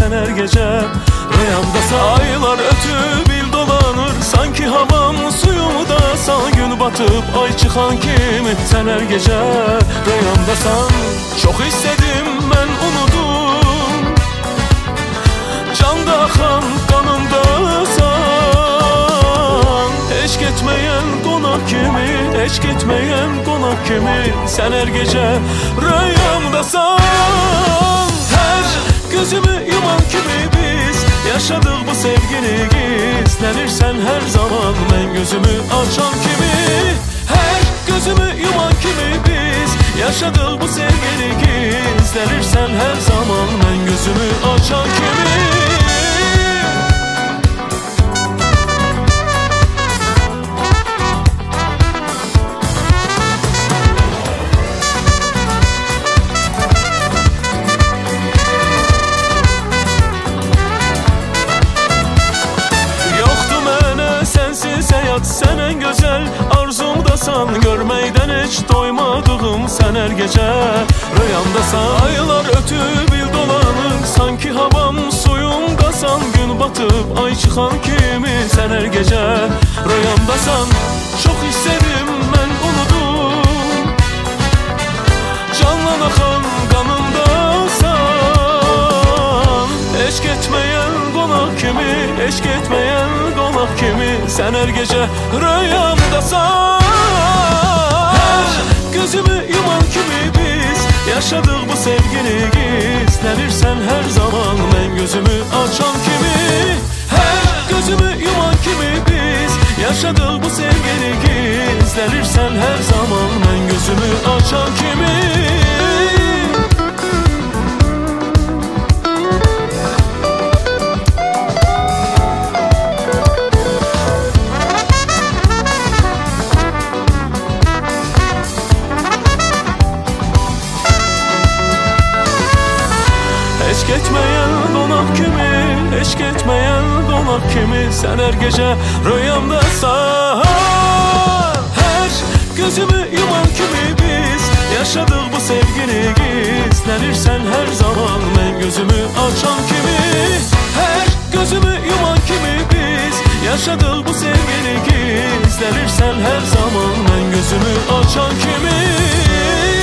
sen her gece rüyamdasan. Aylar ötüp il dolanır sanki havam suyumu da sağ gün batıp ay çıkan kimi sen her gece rüyamdasan. Çok istedim ben unudum canda akan kanımdasan. Eşk etmeyen konak kimi, eşk etmeyen konak kimi sen her gece rüyamdasan. Her gözümü yuman kimi biz yaşadık bu sevgini gizlenirsen her zaman ben gözümü açan kimi. Her gözümü yuman kimi biz yaşadık bu sevgini gizlenirsen her zaman ben gözümü açan kimi. Sen en güzel arzumdasan, görmeyden hiç doymadığım sen her gece rüyamdasan. Aylar ötüp il dolanır sanki havam suyumdasan. Gün batıp ay çıkan kimi sen her gece rüyamdasan. Çok istedim ben unudum canlan akan kanımdasan. Eşk etmeyen konak kimi, eşk etmeyen konak kimi sen her gece rüyamdasan. Her gözümü yuman kimi biz yaşadık bu sevgini gizlenirsen her zaman ben gözümü açan kimi. Her gözümü yuman kimi biz yaşadık bu sevgini gizlenirsen her zaman ben gözümü açan kimi. Eşk etmeyen konak kimi, eşk etmeyen konak kimi sen her gece rüyamdasan. Her gözümü yuman kimi biz yaşadık bu sevgini gizlenirsen her zaman ben gözümü açan kimi. Her gözümü yuman kimi biz yaşadık bu sevgini gizlenirsen her zaman ben gözümü açan kimi.